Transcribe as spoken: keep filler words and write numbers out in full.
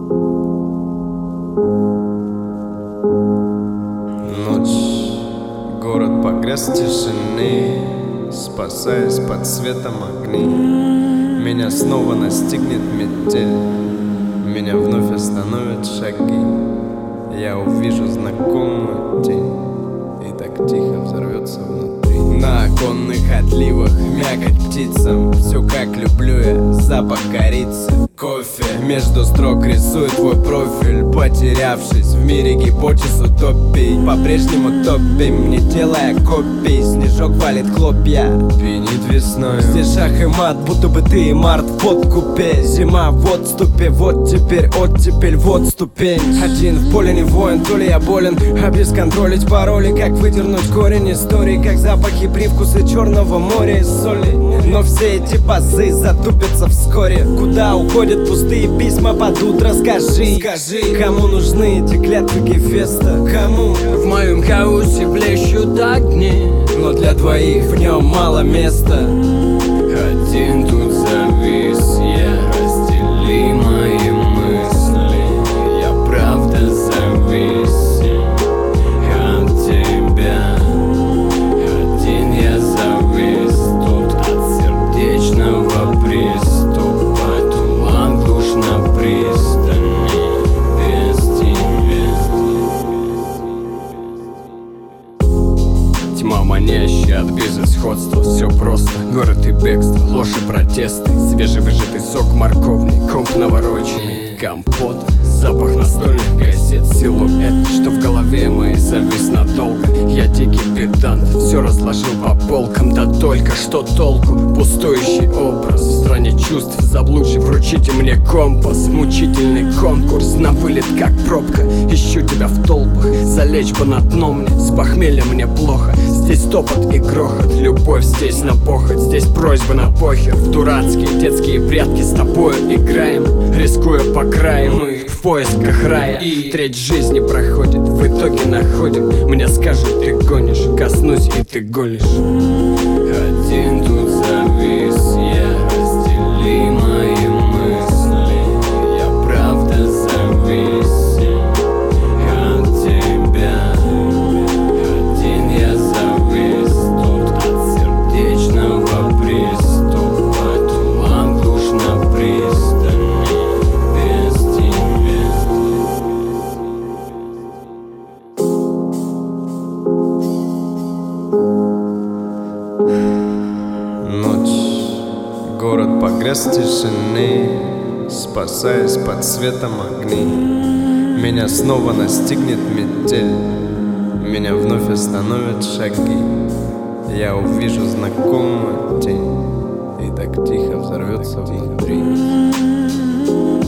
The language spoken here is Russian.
Ночь, город погряз в тишины, спасаясь под светом огней. Меня снова настигнет метель, меня вновь остановят шаги. Я увижу знакомую тень, и так тихо взорвется внутри. На оконных отливах мякоть птицам, все как люблю я, запах корицы. Кофе между строк рисует твой профиль, потерявшись в мире гипотез утопий. По-прежнему топим, не делая копий. Снежок валит хлопья, пьянит весной. В стишах и мат, будто бы ты и март в подкупе. Зима в отступе, вот теперь оттепель, вот ступень. Один в поле не воин, то ли я болен, а бесконтролить пароли. Как выдернуть корень истории, как запахи, привкусы черного моря и соли. Но все эти базы затупятся вскоре. Куда уходят пустые письма под утро, скажи, скажи, кому нужны эти клятвы Гефеста? Кому? В моем хаосе блещут огни, но для двоих в нем мало места. Один тут завис я, раздели мои мысли. Я правда зависим от тебя. Один я завис тут от сердечного приступа. Туман глушь на пристани без тебя. Тьма манящая от безысходства, все просто. Город и бегство, ложь и протесты. Свежевыжатый сок морковный, комп навороченный, компот, запах настольных газет. Силуэт, что в голове моей завис надолго. Я дикий педант, все разложил по полкам. Да только что толку, пустующий образ. В стране чувств заблудший, вручите мне компас. Мучительный конкурс, на вылет как пробка. Ищу тебя в толпах, залечь бы на дно мне. С похмелья мне плохо, здесь топот и грохот. Любовь здесь на похоть, здесь просьбы на похер. В дурацкие детские прятки с тобою играем, рискуя по краю мы в поисках рая. И треть жизни проходит, в итоге находим. Мне скажут, ты гонишь, коснусь и ты голишь. Один тут завис я, раздели мои мысли. Я правда зависим от тебя. Один я завис тут от сердечного приступа. Туман глушь на пристани без тебя. Ночь, город погряз в тишины, спасаясь под светом огней. Меня снова настигнет метель, меня вновь остановят шаги. Я увижу знакомую тень, и так тихо взорвется внутри.